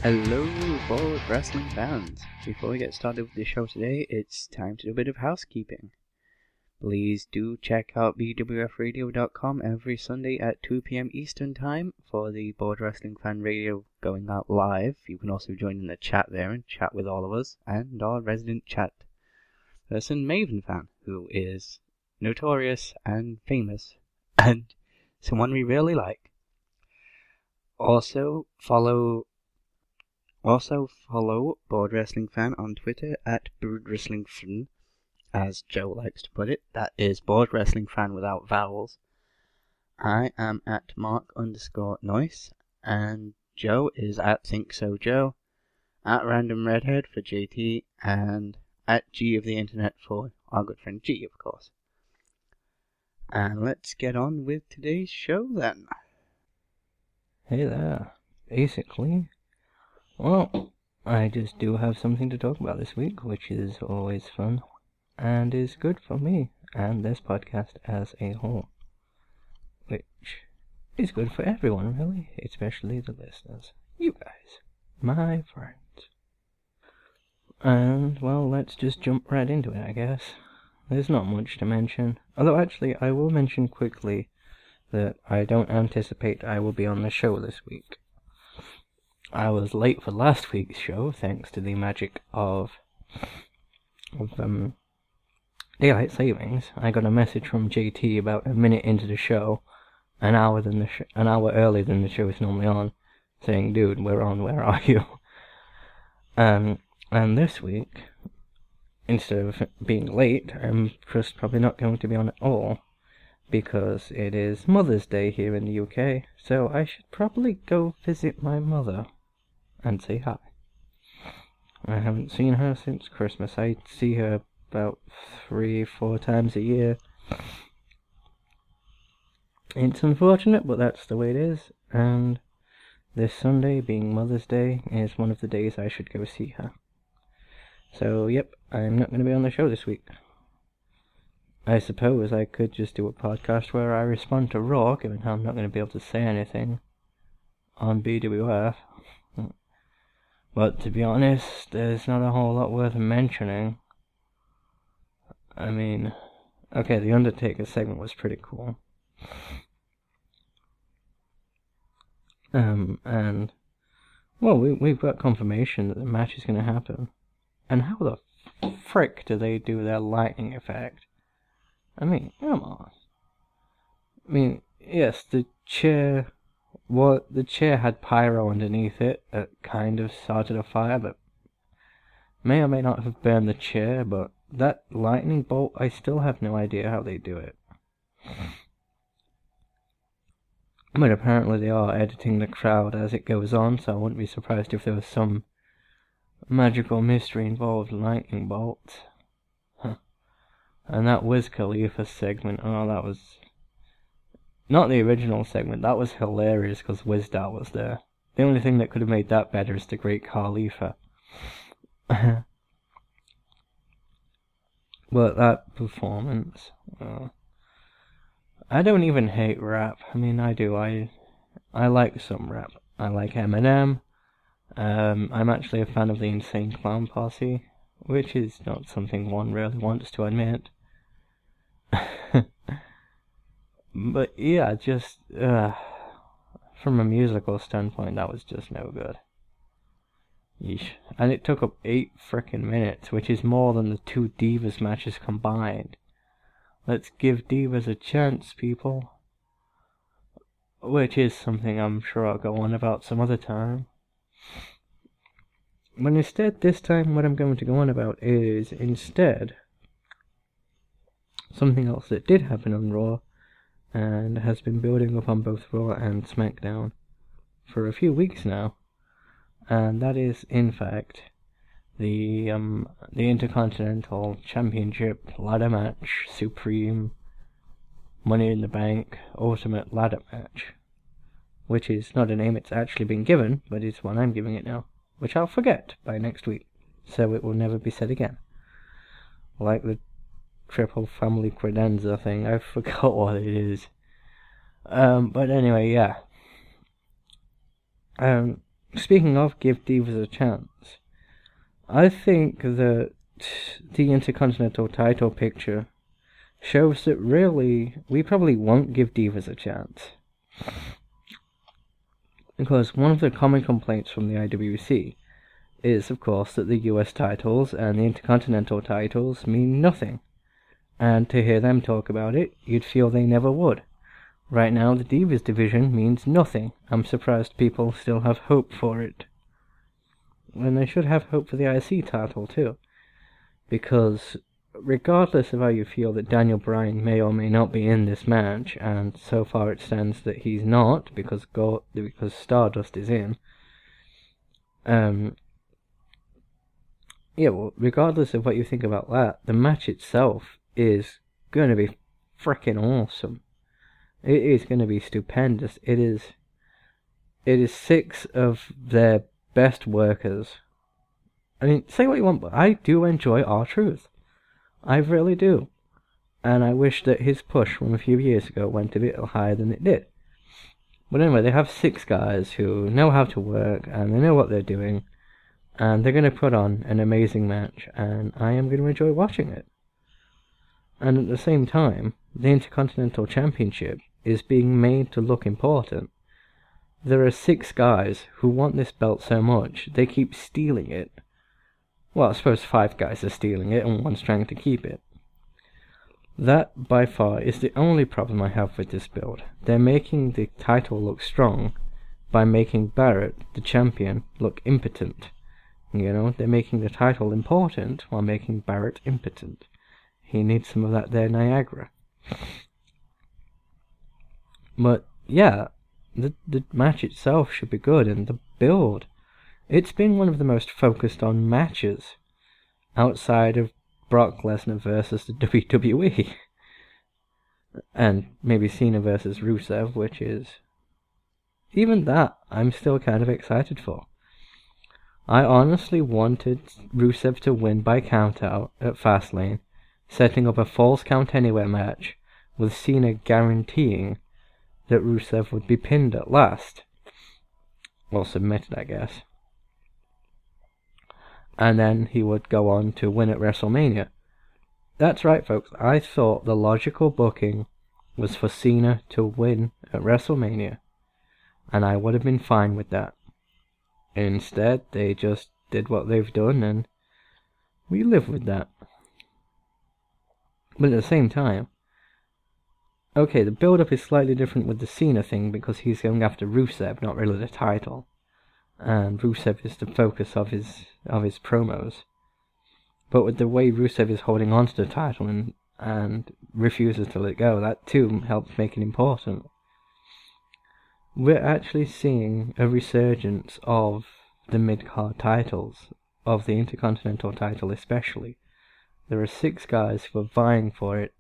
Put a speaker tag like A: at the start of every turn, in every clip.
A: Hello, Board Wrestling fans. Before we get started with the show today, it's time to do a bit of housekeeping. Please do check out bwfradio.com every Sunday at 2 p.m. Eastern Time for the Board Wrestling Fan Radio going out live. You can also join in the chat there and chat with all of us and our resident chat person, Maven Fan, who is notorious and famous and someone we really like. Also follow Board Wrestling Fan on Twitter at Board Wrestling Fan, as Joe likes to put it. That is Board Wrestling Fan without vowels. I am at Mark_Noise, and Joe is at Think So Joe, at Random Redhead for JT, and at G of the Internet for our good friend G, of course. And let's get on with today's show then.
B: Hey there. Basically, well, I just do have something to talk about this week, which is always fun, and is good for me and this podcast as a whole, which is good for everyone, really, especially the listeners, you guys, my friends. And, well, let's just jump right into it, I guess. There's not much to mention, although actually I will mention quickly that I don't anticipate I will be on the show this week. I was late for last week's show, thanks to the magic of daylight savings. I got a message from JT about a minute into the show, an hour earlier than the show is normally on, saying, "Dude, we're on. Where are you?" And this week, instead of being late, I'm just probably not going to be on at all, because it is Mother's Day here in the UK, so I should probably go visit my mother and say hi. I haven't seen her since Christmas. I see her about 3-4 times a year. It's unfortunate, but that's the way it is, and this Sunday, being Mother's Day, is one of the days I should go see her. So, yep, I'm not going to be on the show this week. I suppose I could just do a podcast where I respond to Raw, given how I'm not going to be able to say anything on BWF. But to be honest, there's not a whole lot worth mentioning. I mean, okay, the Undertaker segment was pretty cool. And, well, we've got confirmation that the match is going to happen. And how the frick do they do their lightning effect? I mean, come on. I mean, yes, the chair had pyro underneath it that kind of started a fire, but may or may not have burned the chair, but that lightning bolt, I still have no idea how they do it. But apparently they are editing the crowd as it goes on, so I wouldn't be surprised if there was some magical mystery involved lightning bolts. And that Wiz Khalifa segment, oh, that was not the original segment. That was hilarious because Wizdal was there. The only thing that could have made that better is the Great Khalifa. But that performance, I don't even hate rap. I mean, I do. I like some rap. I like Eminem. I'm actually a fan of the Insane Clown Posse, which is not something one really wants to admit. But yeah, just from a musical standpoint, that was just no good. Yeesh. And it took up 8 frickin' minutes, which is more than the 2 Divas matches combined. Let's give Divas a chance, people. Which is something I'm sure I'll go on about some other time. But instead, this time, what I'm going to go on about is, something else that did happen on Raw, and has been building up on both Raw and SmackDown for a few weeks now. And that is, in fact, the Intercontinental Championship ladder match, Supreme Money in the Bank Ultimate Ladder Match, which is not a name it's actually been given, but it's one I'm giving it now, which I'll forget by next week, so it will never be said again. Like the Triple Family Credenza thing, I forgot what it is. But anyway, yeah. speaking of give Divas a chance, I think that the Intercontinental title picture shows that really we probably won't give Divas a chance. Because one of the common complaints from the IWC is, of course, that the US titles and the Intercontinental titles mean nothing. And to hear them talk about it, you'd feel they never would. Right now, the Divas division means nothing. I'm surprised people still have hope for it. And they should have hope for the IC title, too. Because regardless of how you feel that Daniel Bryan may or may not be in this match, and so far it stands that he's not, because Stardust is in, regardless of what you think about that, the match itself is going to be freaking awesome. It is going to be stupendous. It is 6 of their best workers. I mean, say what you want, but I do enjoy R-Truth. I really do. And I wish that his push from a few years ago went a bit higher than it did. But anyway, they have 6 guys who know how to work, and they know what they're doing, and they're going to put on an amazing match, and I am going to enjoy watching it. And at the same time, the Intercontinental Championship is being made to look important. There are 6 guys who want this belt so much, they keep stealing it. Well, I suppose 5 guys are stealing it, and 1's trying to keep it. That, by far, is the only problem I have with this build. They're making the title look strong by making Barrett, the champion, look impotent. You know, they're making the title important while making Barrett impotent. He needs some of that there Niagara. But, yeah, the match itself should be good, and the build, it's been one of the most focused on matches outside of Brock Lesnar versus the WWE. And maybe Cena versus Rusev, which is... even that, I'm still kind of excited for. I honestly wanted Rusev to win by countout at Fastlane, setting up a Falls Count Anywhere match, with Cena guaranteeing that Rusev would be pinned at last. Well, submitted, I guess. And then he would go on to win at WrestleMania. That's right, folks. I thought the logical booking was for Cena to win at WrestleMania, and I would have been fine with that. Instead, they just did what they've done, and we live with that. But at the same time, okay, the build-up is slightly different with the Cena thing because he's going after Rusev, not really the title. And Rusev is the focus of his promos. But with the way Rusev is holding on to the title and refuses to let go, that too helps make it important. We're actually seeing a resurgence of the mid-card titles, of the Intercontinental title especially. There are 6 guys who are vying for it.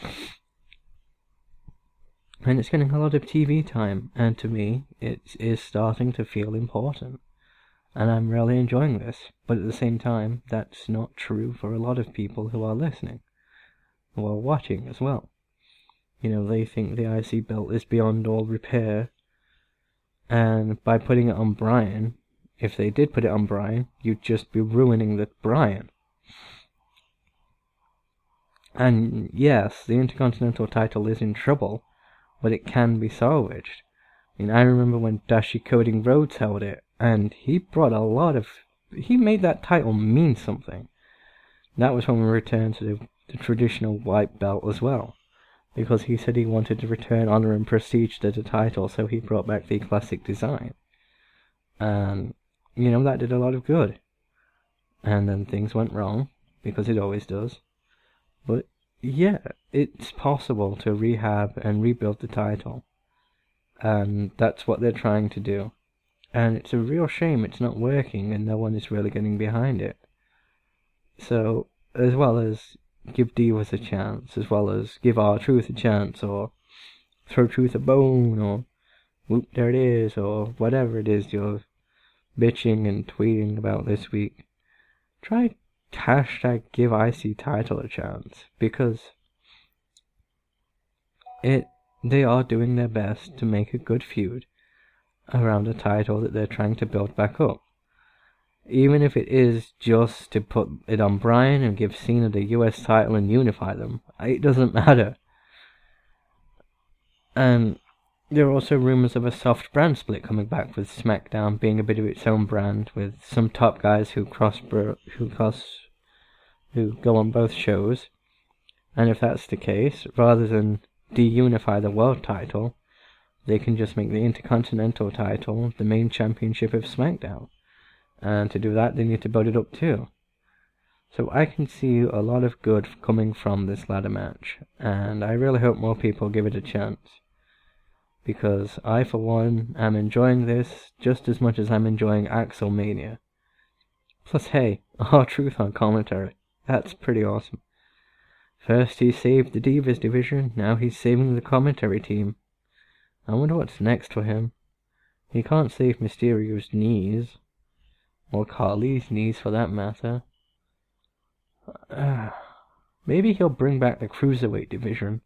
B: And it's getting a lot of TV time, and to me, it is starting to feel important. And I'm really enjoying this, but at the same time, that's not true for a lot of people who are listening, who are watching as well. You know, they think the IC belt is beyond all repair, and by putting it on Bryan, if they did put it on Bryan, you'd just be ruining the Bryan. And yes, the Intercontinental title is in trouble, but it can be salvaged. I mean, I remember when Dashi Cody Rhodes held it, and he made that title mean something. That was when we returned to the traditional white belt as well, because he said he wanted to return honor and prestige to the title, so he brought back the classic design. And, you know, that did a lot of good. And then things went wrong, because it always does. But yeah, it's possible to rehab and rebuild the title. And that's what they're trying to do. And it's a real shame it's not working and no one is really getting behind it. So, as well as give Divas a chance, as well as give R-Truth a chance, or throw Truth a bone, or whoop, there it is, or whatever it is you're bitching and tweeting about this week, try hashtag give IC title a chance, because they are doing their best to make a good feud, around a title that they're trying to build back up. Even if it is just to put it on Bryan and give Cena the US title and unify them, it doesn't matter. And there are also rumours of a soft brand split coming back, with SmackDown being a bit of its own brand, with some top guys who go on both shows. And if that's the case, rather than de-unify the world title, they can just make the Intercontinental title the main championship of SmackDown. And to do that, they need to build it up too. So I can see a lot of good coming from this ladder match, and I really hope more people give it a chance. Because I, for one, am enjoying this just as much as I'm enjoying Axelmania. Plus, hey, R-Truth on commentary. That's pretty awesome. First he saved the Divas division, now he's saving the commentary team. I wonder what's next for him. He can't save Mysterio's knees. Or Khali's knees, for that matter. Maybe he'll bring back the Cruiserweight division.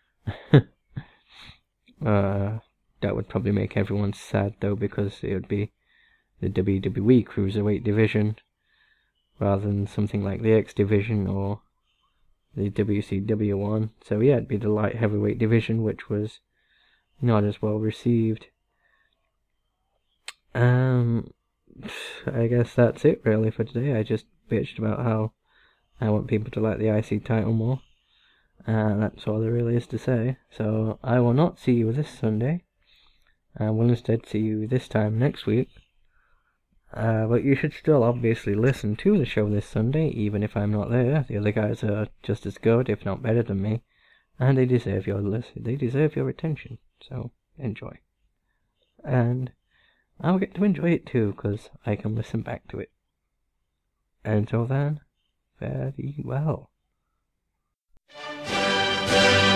B: That would probably make everyone sad, though, because it would be the WWE Cruiserweight division, rather than something like the X division or the WCW one. So yeah, it'd be the light heavyweight division, which was not as well received. I guess that's it really for today. I just bitched about how I want people to like the IC title more. That's all there really is to say. So I will not see you this Sunday. I will instead see you this time next week. But you should still obviously listen to the show this Sunday, even if I'm not there. The other guys are just as good, if not better than me, and they deserve your attention. So enjoy, and I'll get to enjoy it too, because I can listen back to it. Until then, fare thee well.